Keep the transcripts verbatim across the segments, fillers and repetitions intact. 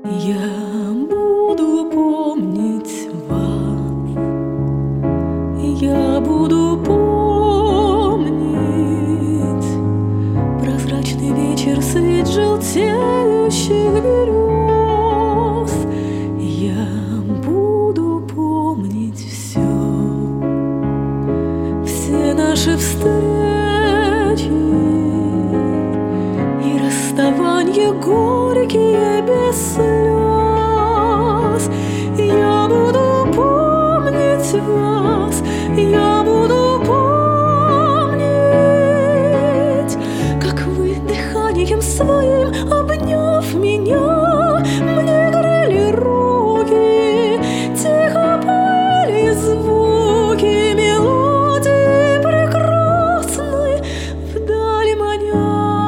Я буду помнить вас, я буду помнить прозрачный вечер, свет желтеющих берез. Я буду помнить все, все наши встречи и расставания горькие без слез. Я буду помнить вас, я буду помнить, как вы дыханием своим, обняв меня, мне грели руки, тихо пели звуки мелодии прекрасной вдали маня.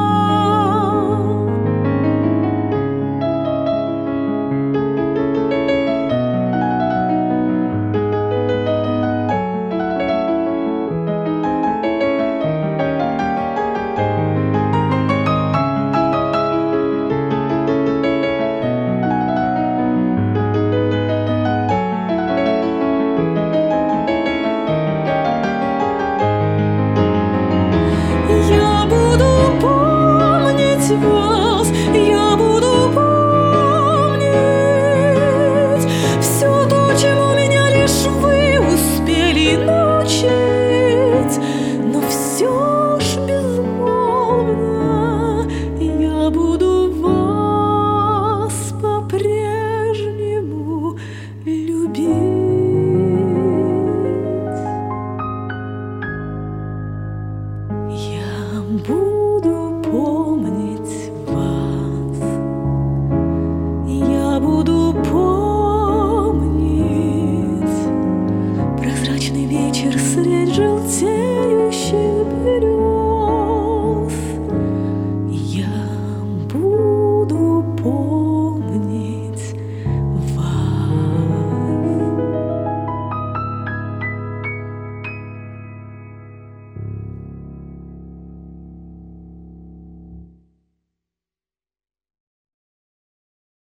Вас, я буду помнить все то, чему меня лишь вы успели научить, но все ж безмолвно я буду вас по-прежнему любить. Я буду помнить вас, я буду помнить прозрачный вечер,